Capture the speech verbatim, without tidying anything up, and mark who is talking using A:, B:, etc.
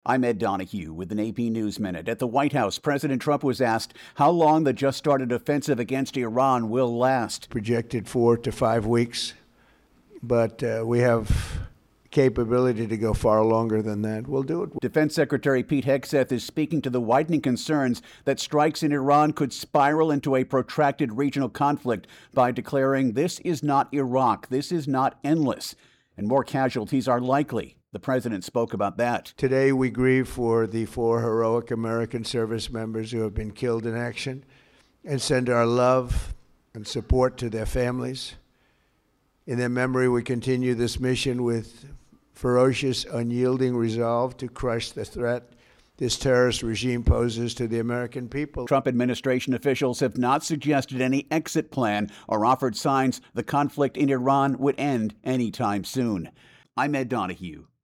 A: I'm Ed Donahue with an A P News Minute. At the White House, President Trump was asked how long the just-started offensive against Iran will last.
B: Projected four to five weeks, but uh, we have capability to go far longer than that. We'll do it.
A: Defense Secretary Pete Hegseth is speaking to the widening concerns that strikes in Iran could spiral into a protracted regional conflict by declaring this is not Iraq, this is not endless, and more casualties are likely. The president spoke about that.
B: Today, we grieve for the four heroic American service members who have been killed in action and send our love and support to their families. In their memory, we continue this mission with ferocious, unyielding resolve to crush the threat this terrorist regime poses to the American people.
A: Trump administration officials have not suggested any exit plan or offered signs the conflict in Iran would end anytime soon. I'm Ed Donahue.